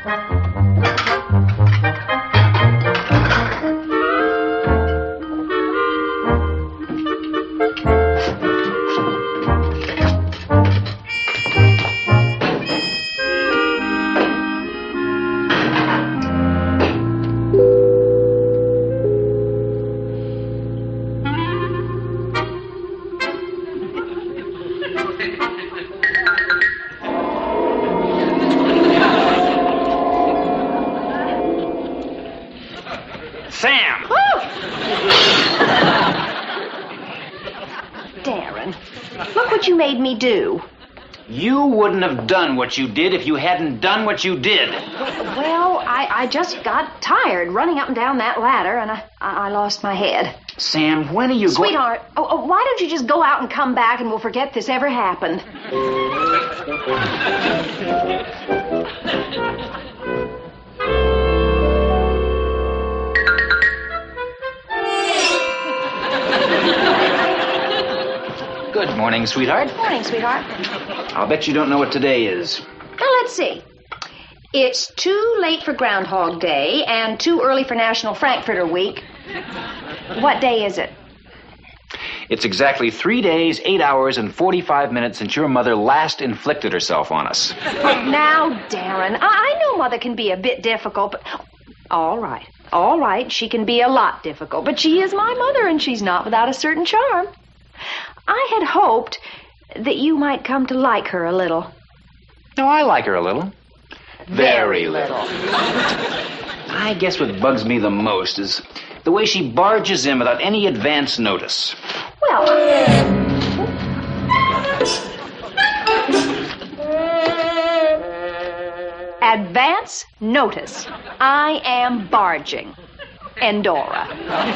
Sam! Oh! Darren, look what you made me do. You wouldn't have done what you did if you hadn't done what you did. Well, I just got tired running up and down that ladder, and I lost my head. Sam, when are you going... Sweetheart, why don't you just go out and come back and we'll forget this ever happened? Good morning, sweetheart. Morning, sweetheart. I'll bet you don't know what today is. Now, let's see. It's too late for Groundhog Day and too early for National Frankfurter Week. What day is it? It's exactly 3 days, 8 hours, and 45 minutes since your mother last inflicted herself on us. Now, Darren, I know Mother can be a bit difficult, but... All right, she can be a lot difficult, but she is my mother, and she's not without a certain charm. I had hoped that you might come to like her a little. No, I like her a little. Very little. I guess what bugs me the most is the way she barges in without any advance notice. Well... Advance notice. I am barging. Endora.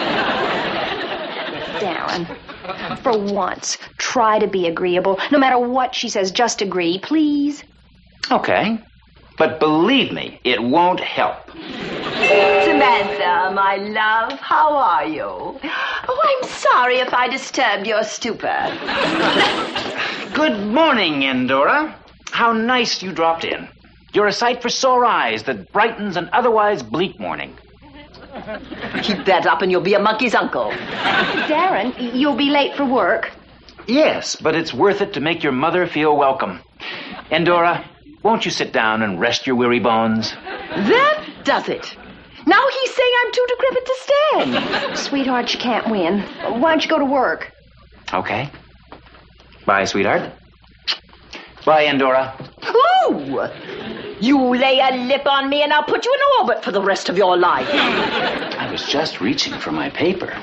Darren, for once, try to be agreeable. No matter what she says, just agree, please. Okay. But believe me, it won't help. Samantha, my love, how are you? Oh, I'm sorry if I disturbed your stupor. Good morning, Endora. How nice you dropped in. You're a sight for sore eyes that brightens an otherwise bleak morning. Keep that up and you'll be a monkey's uncle. Darren, you'll be late for work. Yes, but it's worth it to make your mother feel welcome. Endora, won't you sit down and rest your weary bones? That does it. Now he's saying I'm too decrepit to stand. Sweetheart, you can't win. Why don't you go to work? Okay. Bye, sweetheart. Bye, Endora. Ooh! You lay a lip on me and I'll put you in orbit for the rest of your life. I was just reaching for my paper.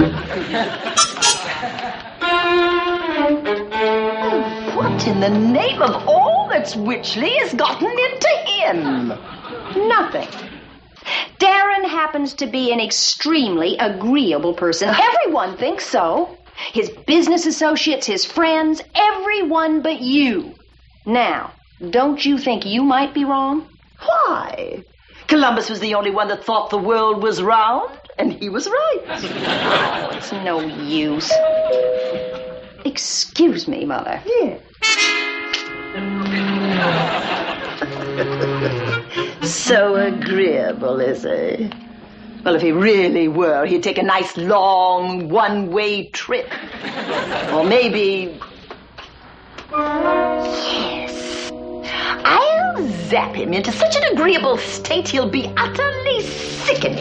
What in the name of all that's witchly has gotten into him? Nothing. Darren happens to be an extremely agreeable person. Everyone thinks so. His business associates, his friends, everyone but you. Now, don't you think you might be wrong? Why? Columbus was the only one that thought the world was round, and he was right. Oh, it's no use. Excuse me, Mother. Yeah. So agreeable, is he? Well, if he really were, he'd take a nice long one-way trip. Or maybe... Yes. I'll zap him into such an agreeable state he'll be utterly sickening.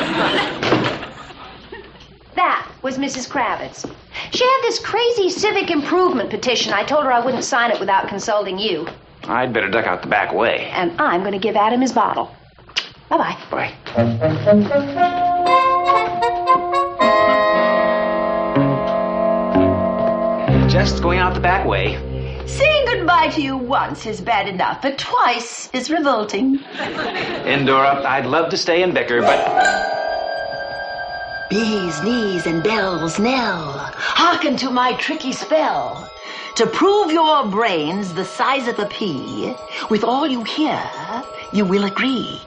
That was Mrs. Kravitz. She had this crazy civic improvement petition. I told her I wouldn't sign it without consulting you. I'd better duck out the back way. And I'm going to give Adam his bottle. Bye-bye. Bye. Just going out the back way. Saying goodbye to you once is bad enough, but twice is revolting. Endora, I'd love to stay and bicker, but... Bees, knees, and bells knell. Hearken to my tricky spell. To prove your brains the size of a pea, with all you hear, you will agree.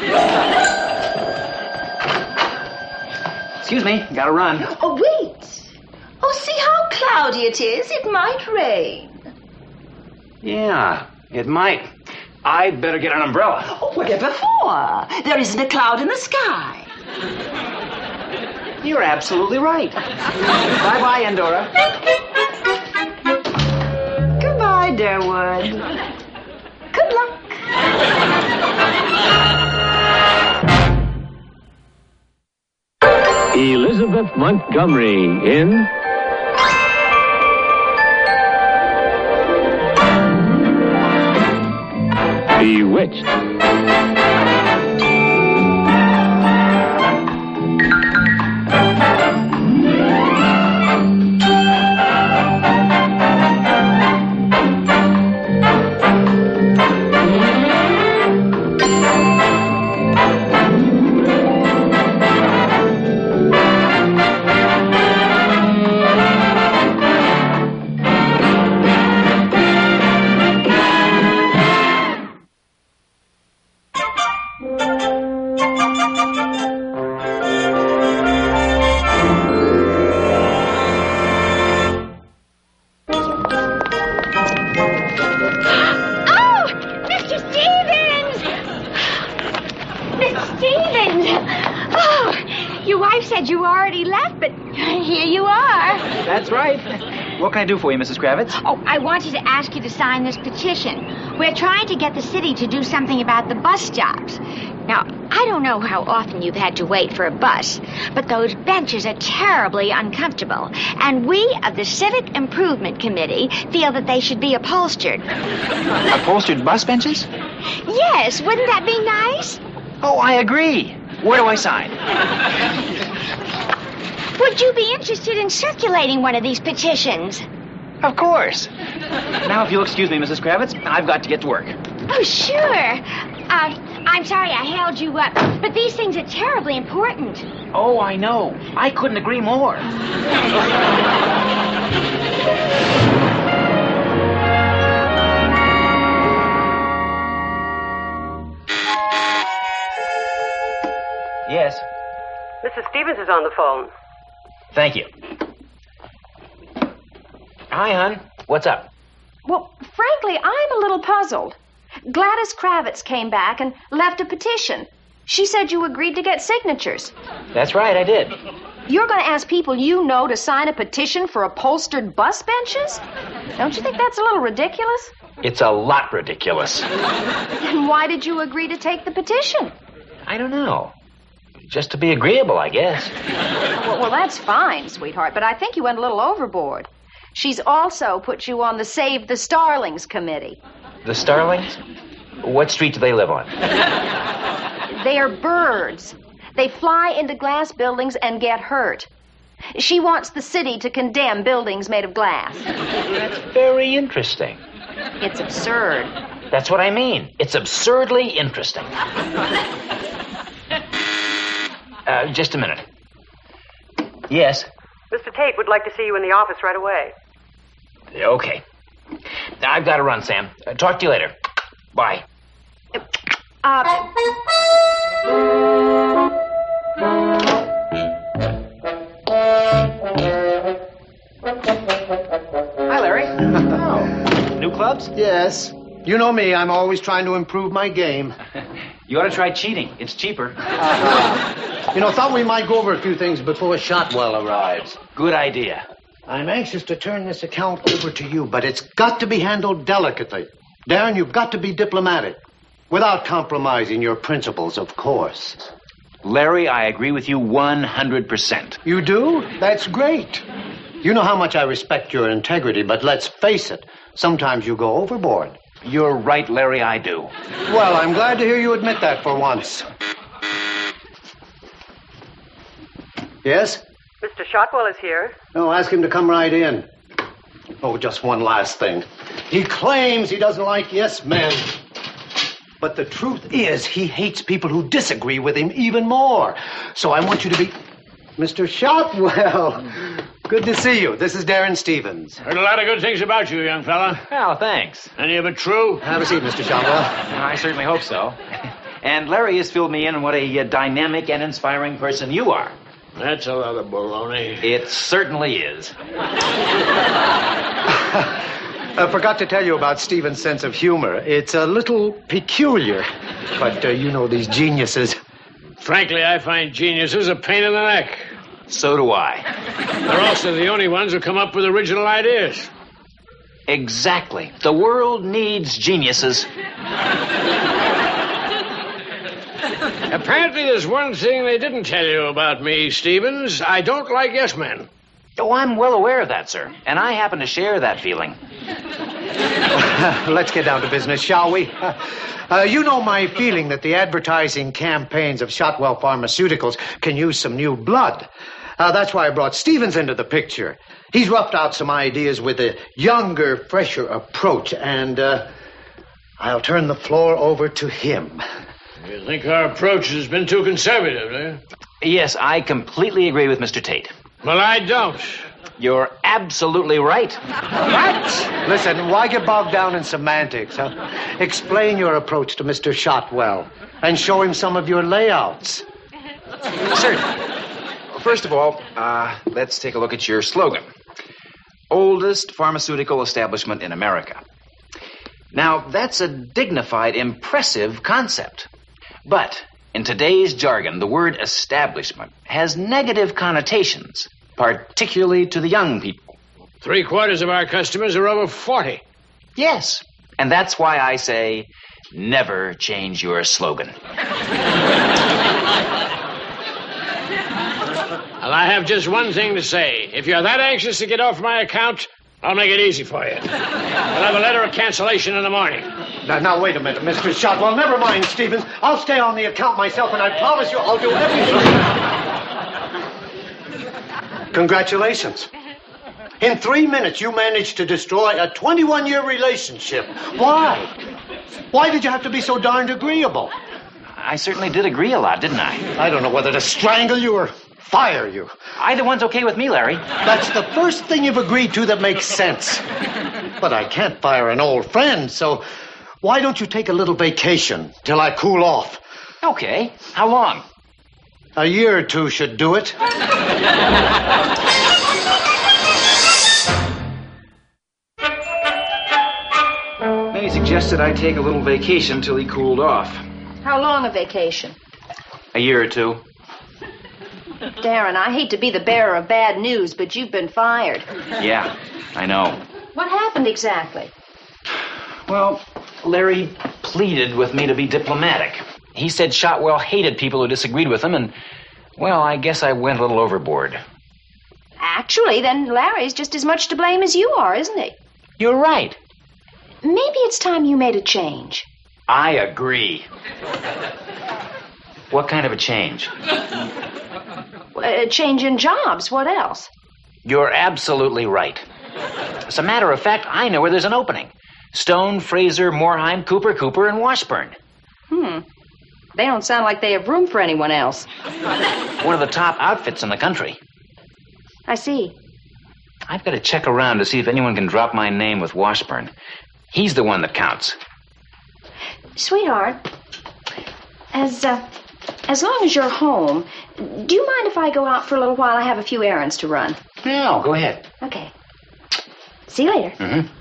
Excuse me, gotta run. Oh, wait. Oh, see how cloudy it is? It might rain. Yeah, it might. I'd better get an umbrella. Oh, whatever for? There isn't a cloud in the sky. You're absolutely right. Bye-bye, Endora. Goodbye, Darwood. Good luck. Elizabeth Montgomery in Bewitched. You already left, but here you are. That's right. What can I do for you, Mrs. Kravitz? Oh, I wanted to ask you to sign this petition. We're trying to get the city to do something about the bus stops. Now, I don't know how often you've had to wait for a bus, but those benches are terribly uncomfortable. And we of the Civic Improvement Committee feel that they should be upholstered. Upholstered bus benches? Yes, wouldn't that be nice? Oh, I agree. Where do I sign? Would you be interested in circulating one of these petitions? Of course. Now, if you'll excuse me, Mrs. Kravitz, I've got to get to work. Oh, sure. I'm sorry I held you up, but these things are terribly important. Oh, I know. I couldn't agree more. Yes. Mrs. Stevens is on the phone. Thank you. Hi, hon. What's up? Well, frankly, I'm a little puzzled. Gladys Kravitz came back and left a petition. She said you agreed to get signatures. That's right, I did. You're going to ask people you know to sign a petition for upholstered bus benches? Don't you think that's a little ridiculous? It's a lot ridiculous. Then why did you agree to take the petition? I don't know. Just to be agreeable, I guess. Well, that's fine, sweetheart, but I think you went a little overboard. She's also put you on the Save the Starlings committee. The Starlings? What street do they live on? They are birds. They fly into glass buildings and get hurt. She wants the city to condemn buildings made of glass. That's very interesting. It's absurd. That's what I mean. It's absurdly interesting. Just a minute. Yes? Mr. Tate would like to see you in the office right away. Okay. I've got to run, Sam. Talk to you later. Bye. Hi, Larry. Oh, new clubs? Yes. You know me, I'm always trying to improve my game. You ought to try cheating. It's cheaper. Thought we might go over a few things before Shotwell arrives. Good idea. I'm anxious to turn this account over to you, but it's got to be handled delicately. Darren, you've got to be diplomatic. Without compromising your principles, of course. Larry, I agree with you 100%. You do? That's great. You know how much I respect your integrity, but let's face it, sometimes you go overboard. You're right, Larry, I do. Well, I'm glad to hear you admit that for once. Yes? Mr. Shotwell is here. No, ask him to come right in. Oh, just one last thing. He claims he doesn't like yes men. But the truth is, he hates people who disagree with him even more. So I want you to be... Mr. Shotwell, good to see you. This is Darren Stevens. Heard a lot of good things about you, young fella. Oh, thanks. Any of it true? Have a seat, Mr. Shotwell. I certainly hope so. And Larry has filled me in on what a dynamic and inspiring person you are. That's a lot of baloney. It certainly is. I forgot to tell you about Stephen's sense of humor. It's a little peculiar. But you know these geniuses. Frankly, I find geniuses a pain in the neck. So do I. They're also the only ones who come up with original ideas. Exactly. The world needs geniuses. Apparently, there's one thing they didn't tell you about me, Stevens. I don't like yes men. Oh, I'm well aware of that, sir. And I happen to share that feeling. Let's get down to business, shall we? You know my feeling that the advertising campaigns of Shotwell Pharmaceuticals can use some new blood. That's why I brought Stevens into the picture. He's roughed out some ideas with a younger, fresher approach, and I'll turn the floor over to him. You think our approach has been too conservative, eh? Yes, I completely agree with Mr. Tate. Well, I don't. You're absolutely right. What? Listen, why get bogged down in semantics, huh? Explain your approach to Mr. Shotwell and show him some of your layouts. Certainly. First of all, let's take a look at your slogan. Oldest pharmaceutical establishment in America. Now, that's a dignified, impressive concept. But in today's jargon, the word establishment has negative connotations, particularly to the young people. 3/4 of our customers are over 40. Yes, and that's why I say, never change your slogan. Well, I have just one thing to say. If you're that anxious to get off my account, I'll make it easy for you. I'll have a letter of cancellation in the morning. Now, wait a minute, Mr. Shotwell. Never mind, Stevens. I'll stay on the account myself, and I promise you I'll do everything. Congratulations. In 3 minutes, you managed to destroy a 21-year relationship. Why? Why did you have to be so darned agreeable? I certainly did agree a lot, didn't I? I don't know whether to strangle you or fire you. Either one's okay with me, Larry. That's the first thing you've agreed to that makes sense. But I can't fire an old friend, so why don't you take a little vacation till I cool off? Okay. How long? A year or two should do it. He suggested I take a little vacation till he cooled off. How long a vacation? A year or two. Darren, I hate to be the bearer of bad news, but you've been fired. Yeah, I know. What happened exactly? Well, Larry pleaded with me to be diplomatic. He said Shotwell hated people who disagreed with him, and, well, I guess I went a little overboard. Actually, then Larry's just as much to blame as you are, isn't he? You're right. Maybe it's time you made a change. I agree. What kind of a change? A change in jobs. What else? You're absolutely right. As a matter of fact, I know where there's an opening. Stone, Fraser, Moorheim, Cooper, and Washburn. They don't sound like they have room for anyone else. One of the top outfits in the country. I see. I've got to check around to see if anyone can drop my name with Washburn. He's the one that counts. Sweetheart, as long as you're home, do you mind if I go out for a little while? I have a few errands to run. No, go ahead. Okay. See you later.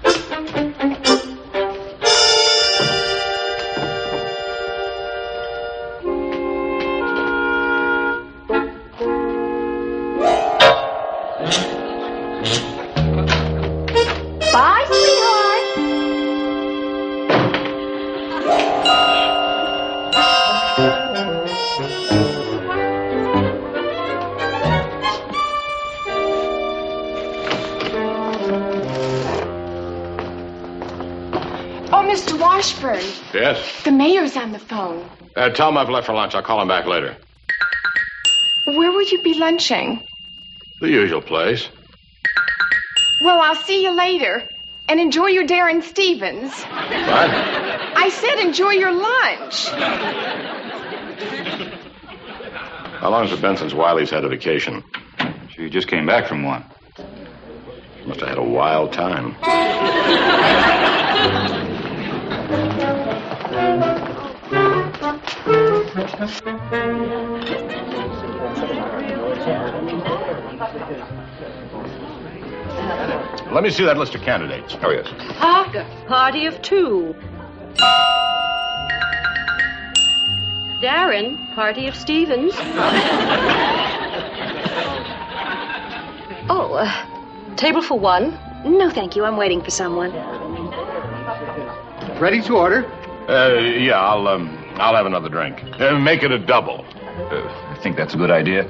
Bye, sweetheart. Oh, Mr. Washburn, Yes? the mayor's on the phone. Tell him I've left for lunch. I'll call him back later. Where will you be lunching? The usual place. Well, I'll see you later. And enjoy your Darren Stevens. What? I said enjoy your lunch. How long has it been since Wiley's had a vacation? She just came back from one. She must have had a wild time. let me see that list of candidates. Oh, yes. Parker, party of two. Darren, party of Stevens. Table for one. No, thank you. I'm waiting for someone. Ready to order? Yeah, I'll have another drink. Make it a double. I think that's a good idea.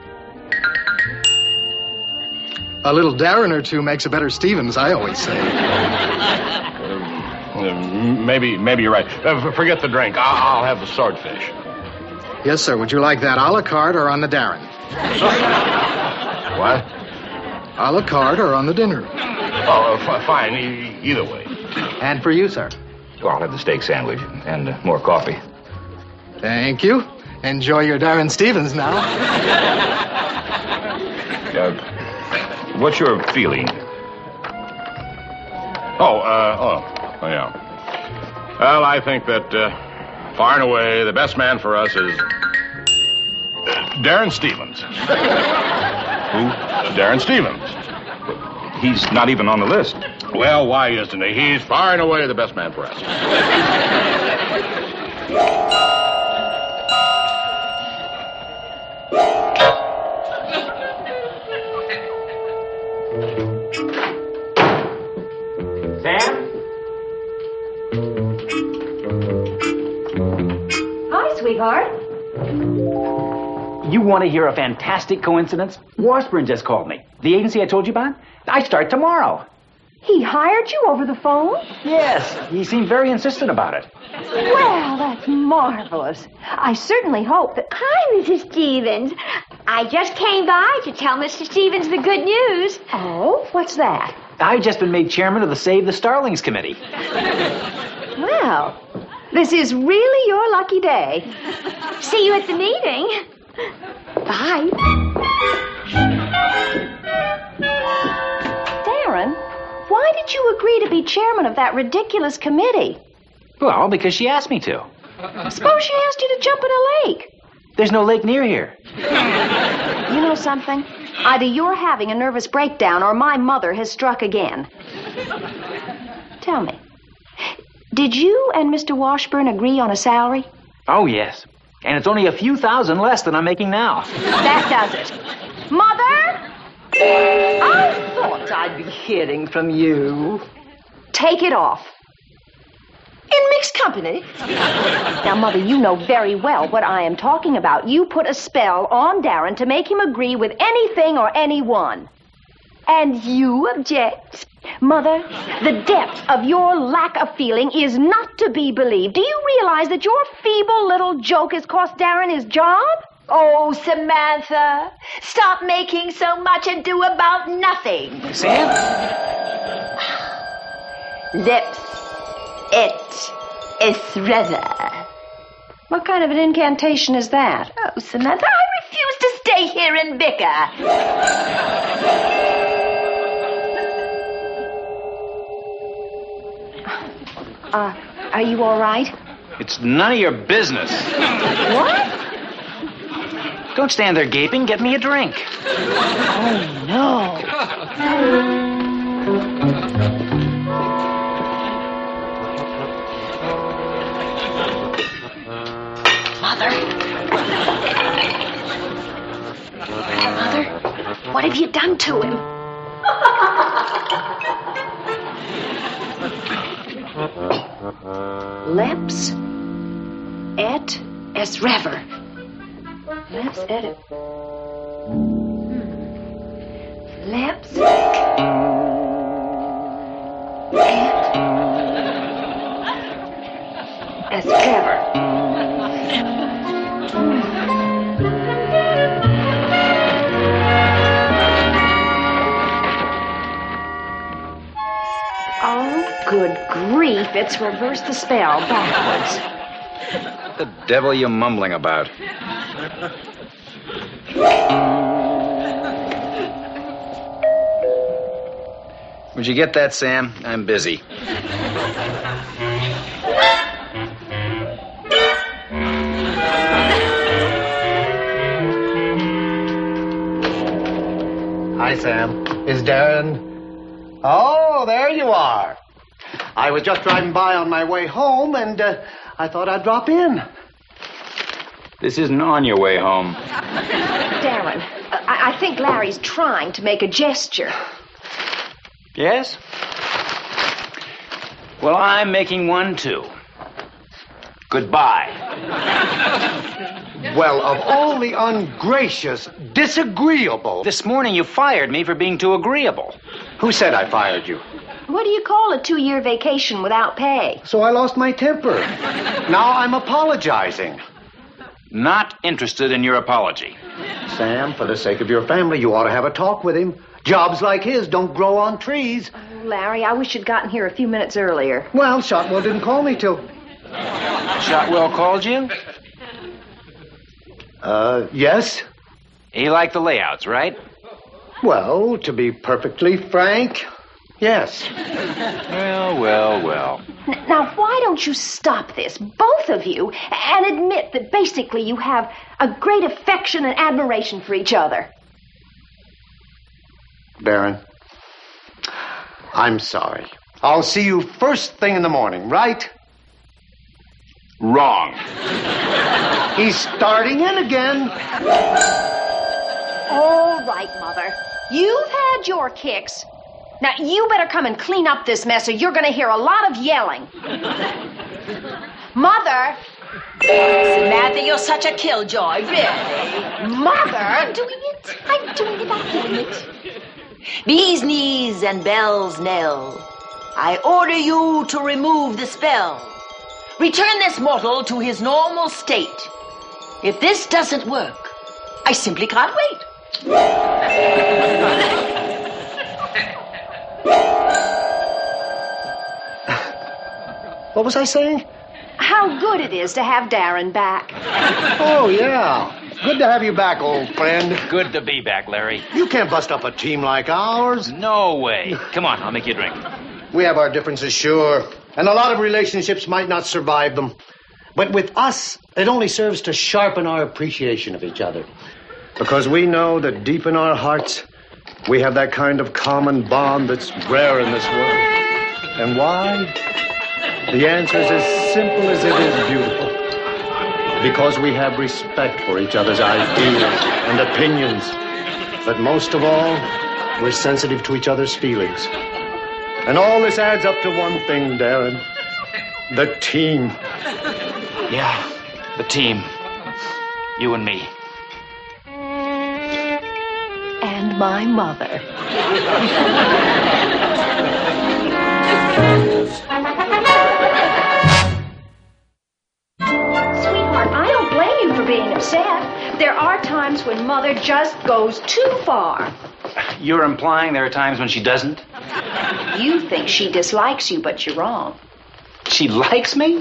A little Darren or two makes a better Stevens, I always say. Maybe you're right. Forget the drink. I'll have the swordfish. Yes, sir. Would you like that a la carte or on the Darren? What? A la carte or on the dinner? Oh, fine. Either way. And for you, sir? Oh, I'll have the steak sandwich and more coffee. Thank you. Enjoy your Darren Stevens now. What's your feeling? Yeah. Well, I think that far and away the best man for us is Darren Stevens. Who? Darren Stevens. He's not even on the list. Well, why isn't he? He's far and away the best man for us. Sam? Hi, sweetheart. You want to hear a fantastic coincidence? Washburn just called me. The agency I told you about? I start tomorrow. He hired you over the phone? Yes, he seemed very insistent about it. Well, that's marvelous. I certainly hope that... Hi, Mrs. Stevens. I just came by to tell Mr. Stevens the good news. Oh, what's that? I've just been made chairman of the Save the Starlings Committee. Well, this is really your lucky day. See you at the meeting. Bye. Darren, why did you agree to be chairman of that ridiculous committee? Well, because she asked me to. Suppose she asked you to jump in a lake. There's no lake near here. You know something? Either you're having a nervous breakdown or my mother has struck again. Tell me, did you and Mr. Washburn agree on a salary? Oh, yes. And it's only a few thousand less than I'm making now. That does it. Mother? I thought I'd be hearing from you. Take it off. In mixed company? Now, Mother, you know very well what I am talking about. You put a spell on Darren to make him agree with anything or anyone. And you object? Mother, the depth of your lack of feeling is not to be believed. Do you realize that your feeble little joke has cost Darren his job? Oh, Samantha, stop making so much ado about nothing. Sam? Lips. Et esreva. What kind of an incantation is that? Oh, Samantha, I refuse to stay here and bicker. Are you all right? It's none of your business. What? Don't stand there gaping. Get me a drink. Oh, no. Mother, what have you done to him? Leps et esrever. Leps et... Leps et esrever. Oh, good grief, it's reversed the spell backwards. What the devil are you mumbling about? Would you get that, Sam? I'm busy. Hi, Sam. Is Darren... Oh, there you are. I was just driving by on my way home, and I thought I'd drop in. This isn't on your way home. Darren, I think Larry's trying to make a gesture. Yes? Well, I'm making one, too. Goodbye. Well, of all the ungracious, disagreeable... This morning you fired me for being too agreeable. Who said I fired you? What do you call a 2-year vacation without pay? So I lost my temper. Now I'm apologizing. Not interested in your apology. Sam, for the sake of your family, you ought to have a talk with him. Jobs like his don't grow on trees. Oh, Larry, I wish you'd gotten here a few minutes earlier. Well, Shotwell didn't call me till... Shotwell called you? Yes. He liked the layouts, right? Well, to be perfectly frank, yes. Well. Now, why don't you stop this, both of you, and admit that basically you have a great affection and admiration for each other? Baron, I'm sorry. I'll see you first thing in the morning, right? Wrong. He's starting in again. All right, Mother. You've had your kicks. Now, you better come and clean up this mess or you're going to hear a lot of yelling. Mother! Samantha, you're such a killjoy, really. Mother! I'm doing it. I'm doing it. Bees knees and bells knell. I order you to remove the spell. Return this mortal to his normal state. If this doesn't work, I simply can't wait. What was I saying? How good it is to have Darren back. Oh, yeah. Good to have you back, old friend. Good to be back, Larry. You can't bust up a team like ours. No way. Come on, I'll make you a drink. We have our differences, sure. And a lot of relationships might not survive them. But with us, it only serves to sharpen our appreciation of each other. Because we know that deep in our hearts, we have that kind of common bond that's rare in this world. And why? The answer is as simple as it is beautiful. Because we have respect for each other's ideas and opinions. But most of all, we're sensitive to each other's feelings. And all this adds up to one thing, Darren. The team. Yeah, the team. You and me. And my mother. Sweetheart, I don't blame you for being upset. There are times when Mother just goes too far. You're implying there are times when she doesn't? You think she dislikes you, but you're wrong. She likes me?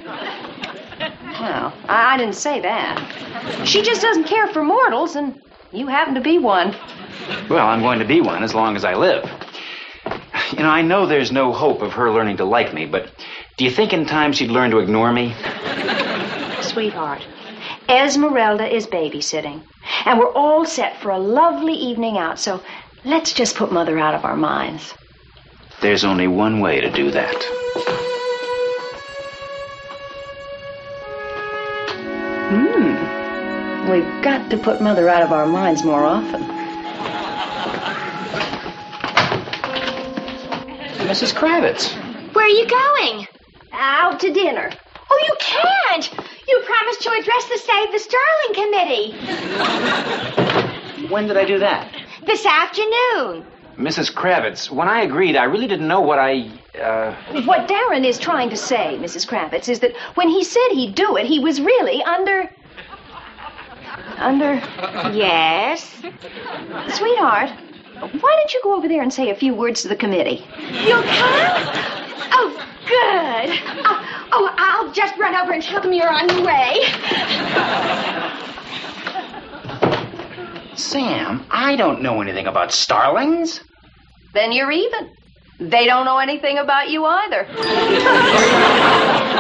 Well, I didn't say that. She just doesn't care for mortals, and you happen to be one. Well, I'm going to be one as long as I live. You know, I know there's no hope of her learning to like me, but do you think in time she'd learn to ignore me? Sweetheart, Esmeralda is babysitting, and we're all set for a lovely evening out, so let's just put Mother out of our minds. There's only one way to do that. We've got to put Mother out of our minds more often. Mrs. Kravitz. Where are you going? Out to dinner. Oh, you can't. You promised to address the Save the Sterling Committee. When did I do that? This afternoon. Mrs. Kravitz, when I agreed, I really didn't know what What Darren is trying to say, Mrs. Kravitz, is that when he said he'd do it, he was really under... Yes? Sweetheart, why don't you go over there and say a few words to the committee? You'll come? Oh, good. I'll just run over and tell them you're on your way. Sam, I don't know anything about starlings. Then you're even. They don't know anything about you either.